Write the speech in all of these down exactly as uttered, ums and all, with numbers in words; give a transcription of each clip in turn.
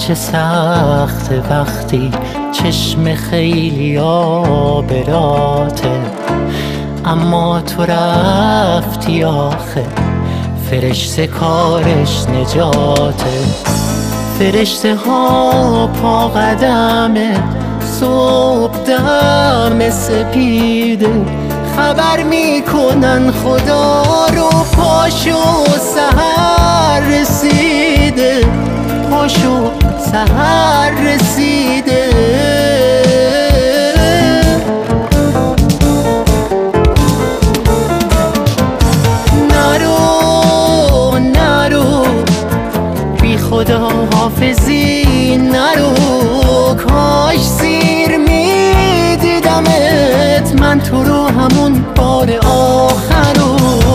چه سخت وقتی چشم خیلی آبراته، اما تو رفتی آخه فرشته کارش نجاته. فرشته ها پا قدمه صبح دم سپیده، خبر میکنن خدا رو پاشو سحر رسیده، پاشو سحر رسیده. نرو نرو بی خدا حافظی نرو، کاش سیر میدیدمت من تو رو همون بار آخرو.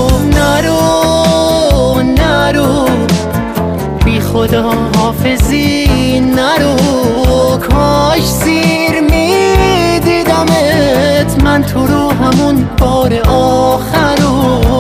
نرو نرو بی خدا حافظی نرو، کاش سیر میدیدمت من تو رو همون بار آخرو.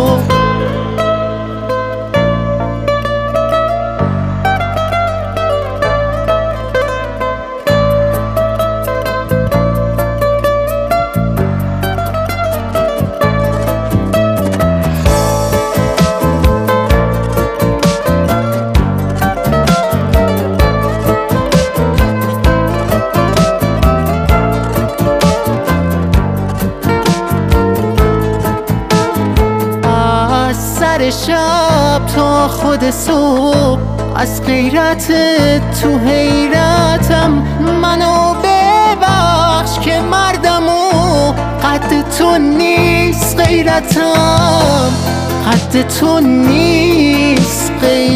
سر شب تا خود صبح از غیرت تو حیرتم، منو ببخش که مردم و قد تو نیست غیرتم، قد تو نیست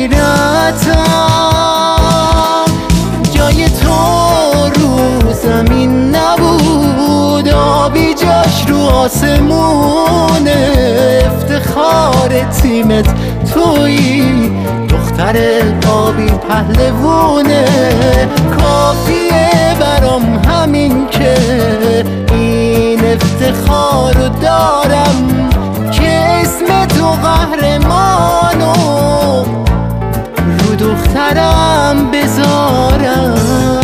غیرتم. جای تو رو زمین نبود، آبی جاش رو آسمون، افتخار تیمت تویی دختر آبی پهلوونه. کافیه برام همین که این افتخار رو دارم که اسم تو قهرمانو رو دخترم بذارم.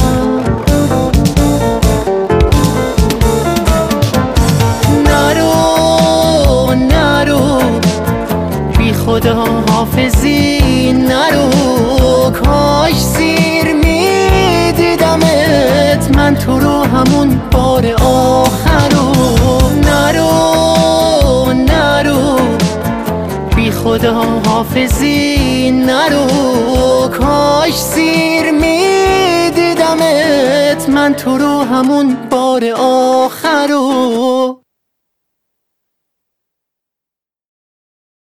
خدا حافظی نرو، کاش سیر میدیدمت من تو رو همون بار آخرو. نرو نرو بی خدا حافظی نرو، کاش سیر میدیدمت من تو رو همون بار آخرو.